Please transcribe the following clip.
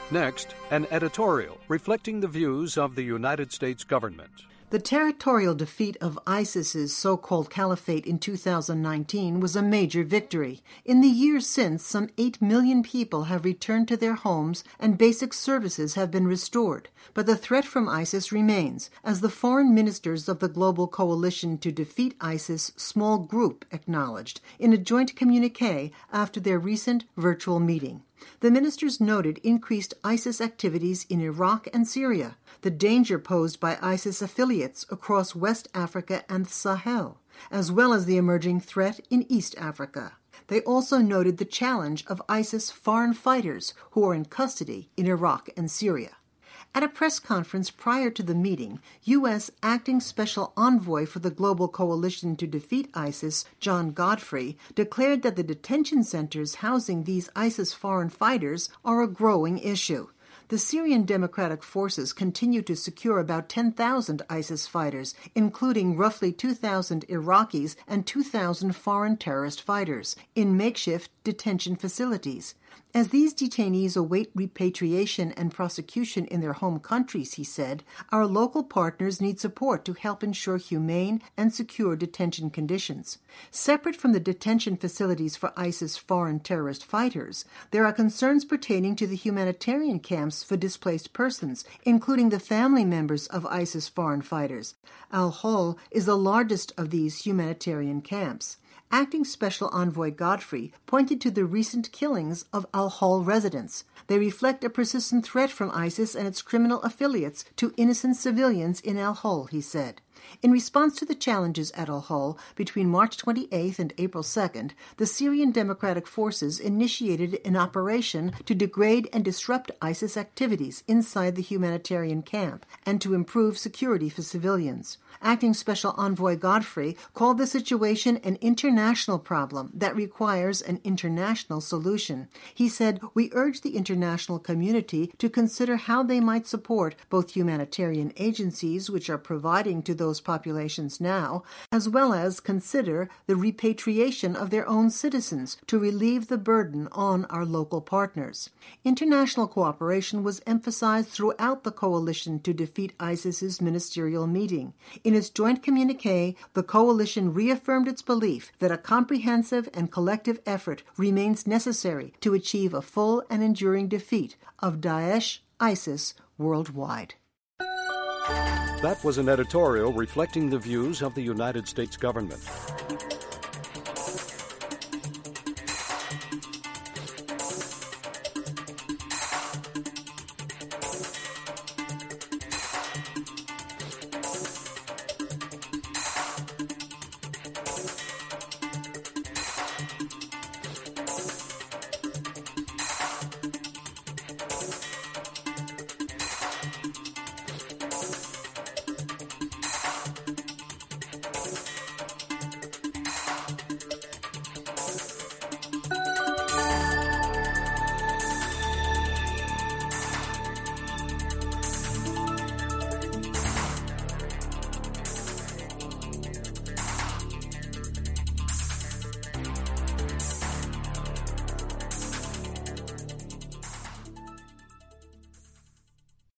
Next, an editorial reflecting the views of the United States government. The territorial defeat of ISIS's so-called caliphate in 2019 was a major victory. In the years since, some 8 million people have returned to their homes and basic services have been restored. But the threat from ISIS remains, as the foreign ministers of the Global Coalition to Defeat ISIS small group acknowledged in a joint communiqué after their recent virtual meeting. The ministers noted increased ISIS activities in Iraq and Syria, the danger posed by ISIS affiliates across West Africa and the Sahel, as well as the emerging threat in East Africa. They also noted the challenge of ISIS foreign fighters who are in custody in Iraq and Syria. At a press conference prior to the meeting, U.S. Acting Special Envoy for the Global Coalition to Defeat ISIS, John Godfrey, declared that the detention centers housing these ISIS foreign fighters are a growing issue. The Syrian Democratic Forces continue to secure about 10,000 ISIS fighters, including roughly 2,000 Iraqis and 2,000 foreign terrorist fighters, in makeshift detention facilities. As these detainees await repatriation and prosecution in their home countries, he said, our local partners need support to help ensure humane and secure detention conditions. Separate from the detention facilities for ISIS foreign terrorist fighters, there are concerns pertaining to the humanitarian camps for displaced persons, including the family members of ISIS foreign fighters. Al-Hol is the largest of these humanitarian camps. Acting Special Envoy Godfrey pointed to the recent killings of Al-Hol residents. They reflect a persistent threat from ISIS and its criminal affiliates to innocent civilians in Al-Hol, he said. In response to the challenges at Al-Hol, between March 28th and April 2nd, the Syrian Democratic Forces initiated an operation to degrade and disrupt ISIS activities inside the humanitarian camp and to improve security for civilians. Acting Special Envoy Godfrey called the situation an international problem that requires an international solution. He said, we urge the international community to consider how they might support both humanitarian agencies which are providing to those populations now, as well as consider the repatriation of their own citizens to relieve the burden on our local partners. International cooperation was emphasized throughout the coalition to defeat ISIS's ministerial meeting. In its joint communiqué, the coalition reaffirmed its belief that a comprehensive and collective effort remains necessary to achieve a full and enduring defeat of Daesh, ISIS, worldwide. That was an editorial reflecting the views of the United States government.